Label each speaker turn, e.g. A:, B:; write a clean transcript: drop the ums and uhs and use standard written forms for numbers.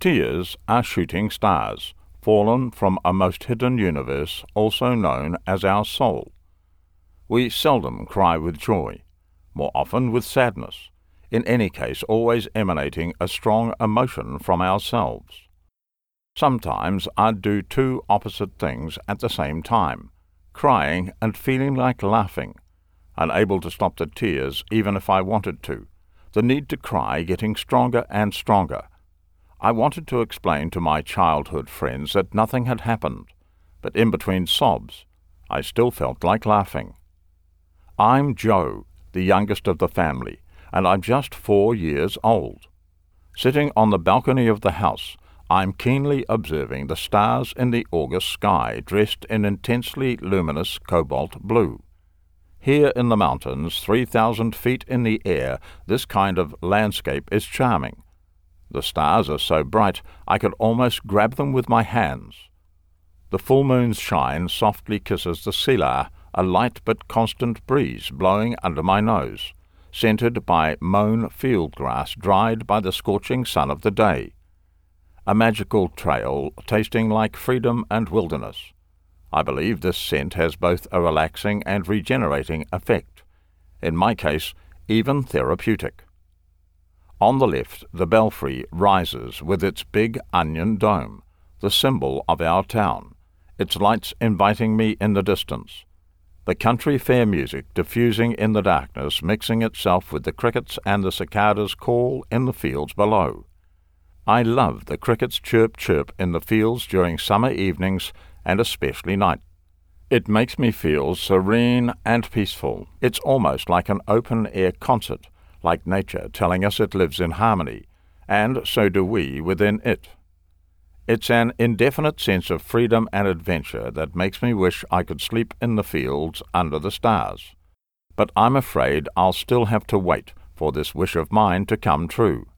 A: Tears are shooting stars, fallen from a most hidden universe, also known as our soul. We seldom cry with joy, more often with sadness, in any case always emanating a strong emotion from ourselves. Sometimes I'd do two opposite things at the same time, crying and feeling like laughing, unable to stop the tears even if I wanted to, the need to cry getting stronger and stronger. I wanted to explain to my childhood friends that nothing had happened, but in between sobs, I still felt like laughing. I'm Joe, the youngest of the family, and I'm just 4 years old. Sitting on the balcony of the house, I'm keenly observing the stars in the August sky dressed in intensely luminous cobalt blue. Here in the mountains, 3,000 feet in the air, this kind of landscape is charming. The stars are so bright I could almost grab them with my hands. The full moon's shine softly kisses the Selah, a light but constant breeze blowing under my nose, scented by mown field grass dried by the scorching sun of the day. A magical trail tasting like freedom and wilderness. I believe this scent has both a relaxing and regenerating effect, in my case, even therapeutic. On the left, the belfry rises with its big onion dome, the symbol of our town, its lights inviting me in the distance. The country fair music diffusing in the darkness, mixing itself with the crickets and the cicadas' call in the fields below. I love the crickets' chirp in the fields during summer evenings and especially night. It makes me feel serene and peaceful. It's almost like an open-air concert, like nature telling us it lives in harmony, and so do we within it. It's an indefinite sense of freedom and adventure that makes me wish I could sleep in the fields under the stars. But I'm afraid I'll still have to wait for this wish of mine to come true.